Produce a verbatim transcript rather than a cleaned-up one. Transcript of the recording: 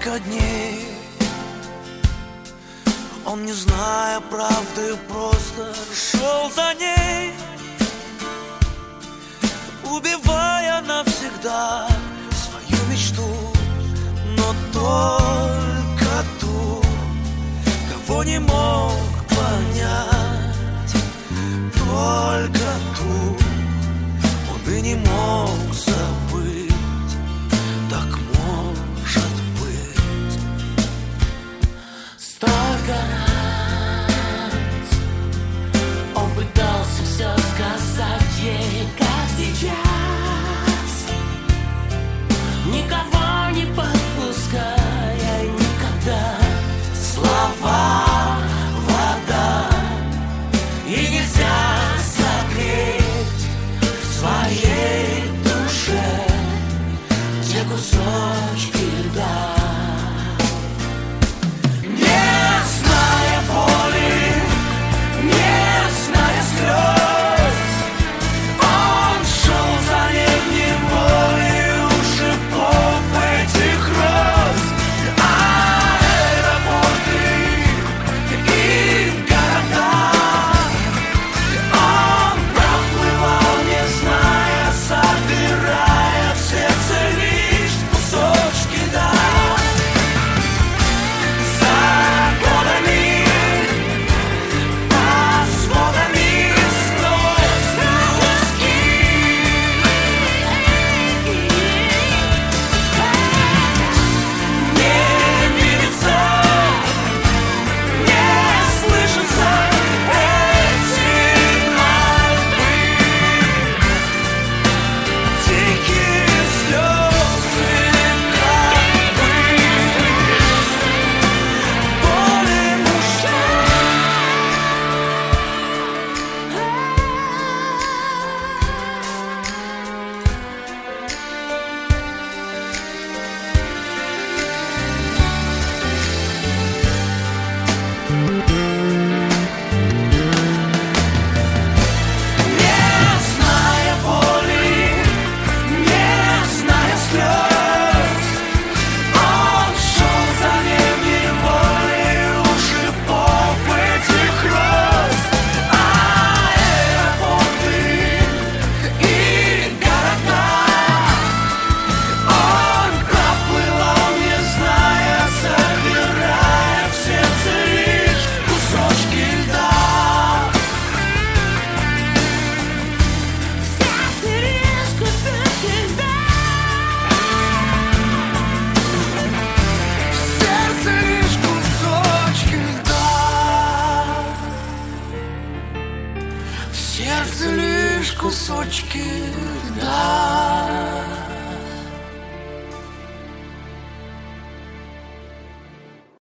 столько дней. Он, не зная правды, просто шел за ней, убивая навсегда свою мечту, но только ту, кого не мог понять, только ту он и не мог забыть. Так может быть. Столько раз он пытался все сказать ей, как сейчас, никого не подпуская никогда. Слова вода, и нельзя согреть в своей душе те кусочки льда. Не зная боли, не зная слез, он шел за ней в неволе у шипов этих роз. Аэропорты и города он проплывал, не зная, собирая в сердце лишь кусочки льда. За годами, под сводами снова узкий. Не видится, не слышится эти мольбы, дикие слезы, как бы боли не зная боли, не зная слез, он шел за ней в неволе у шипов этих роз. Аэропорты и города он проплывал, не зная, собирая в сердце лишь кусочки льда. В сердце лишь кусочки льда. В сердце лишь кусочки льда. В сердце лишь кусочки льда.